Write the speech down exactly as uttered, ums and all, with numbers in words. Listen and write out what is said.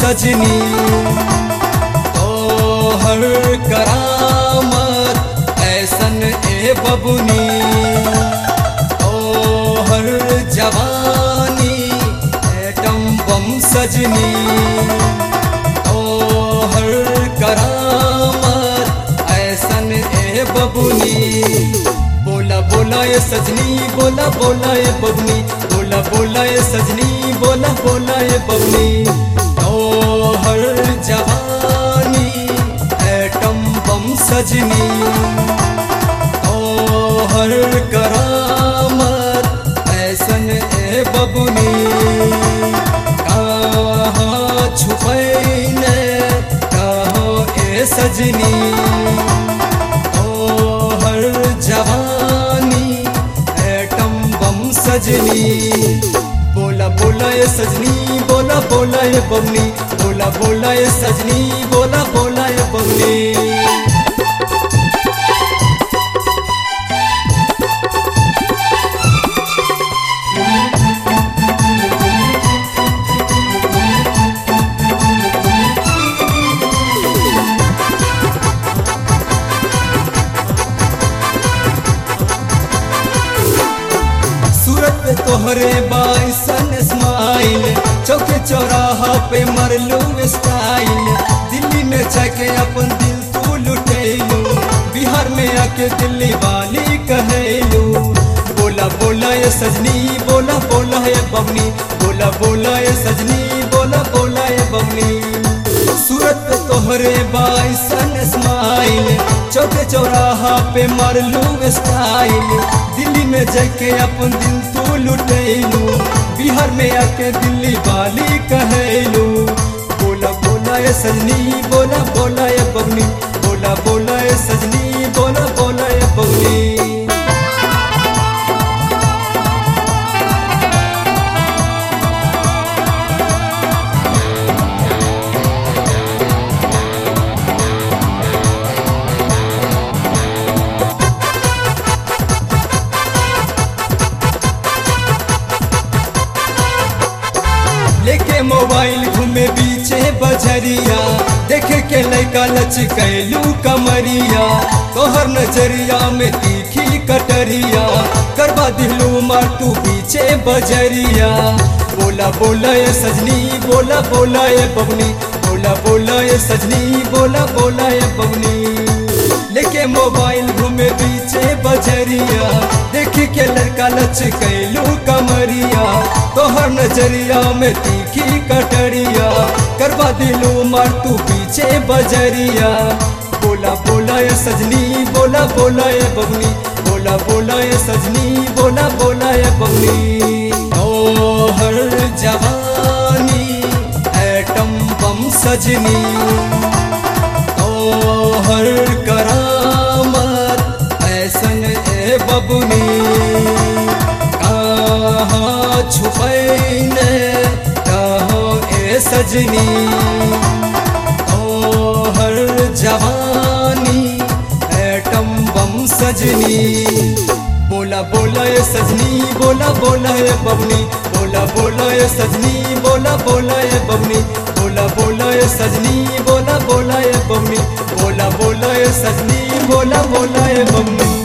सजनी। ओ हर करामत ऐसन ए बबुनी, ओ हर जवानी एटम बम सजनी। ओ हर करामत ऐसन ए बबुनी। बोला बोला ये सजनी, बोला बोला ये बबनी, बोला बोला ये सजनी, बोला बोला ये बबनी। ओ हर जवानी एटम बम सजनी। ओ हर करामत ऐसन ए बबनी। कहाँ छुपैने कहाँ ए सजनी। ओ हर जवानी एटम बम सजनी। बोला बोला ये सजनी, बोला बोला ये बबनी, बोला बोला ये सजनी, बोला बोला ये बबनी। तोहरे बाइसन स्माइल, चौके चौराहा पे मरलू स्टाइल। दिल्ली में जाके अपन दिल तू लुटेलू, बिहार में आके दिल्ली वाली कहेलू। बोला बोला ये सजनी, बोला बोला ये बबनी, बोला बोला ये सजनी, बोला बोला ये बबनी। सूरत पे तोहरे बाइसन स्माइल, चौके चौराहा पे मरलू स्टाइल। दिल्ली में जाके अपन दिल तू लुटेलू, बिहार में आके दिल्ली वाली कहेलू। बोला बोला ये सजनी, बोला बोला ये बबनी, बोला बोला ये सजनी, बोला बोला ये बबनी। लेके मोबाइल घूमे बीचे बजरिया, देखे के लैका लचकैलू कमरिया। तोहर नजरिया में तीखी कटरिया, करवा दिलू मार तू बीचे बजरिया। बोला बोला ये सजनी, बोला बोला ये बबनी, बोला बोला ये सजनी, बोला बोला ये बबनी। लेके मोबाइल घूमे बीचे बजरिया, देखे के लड़का लचकैलू कमरिया। तोहर नजरिया में तीखी कटरिया, करवा दिलू मार तू पीछे बजरिया। बोला बोला ये सजनी, बोला बोला ये बबनी, बोला बोला ये सजनी, बोला बोला ये बबनी। ओ हर जवानी एटम बम सजनी। ओ हर करामत ऐसन ए बबनी। कहाँ छुपैने कहाँ ए सजनी। ओ हर जवानी एटम बम सजनी। बोला बोला ये सजनी, बोला बोला ये बबनी, बोला बोला ये सजनी, बोला बोला ये बबनी, बोला बोला ये सजनी, बोला बोला ये बबनी, बोला बोला ये सजनी, बोला बोला ये बबनी।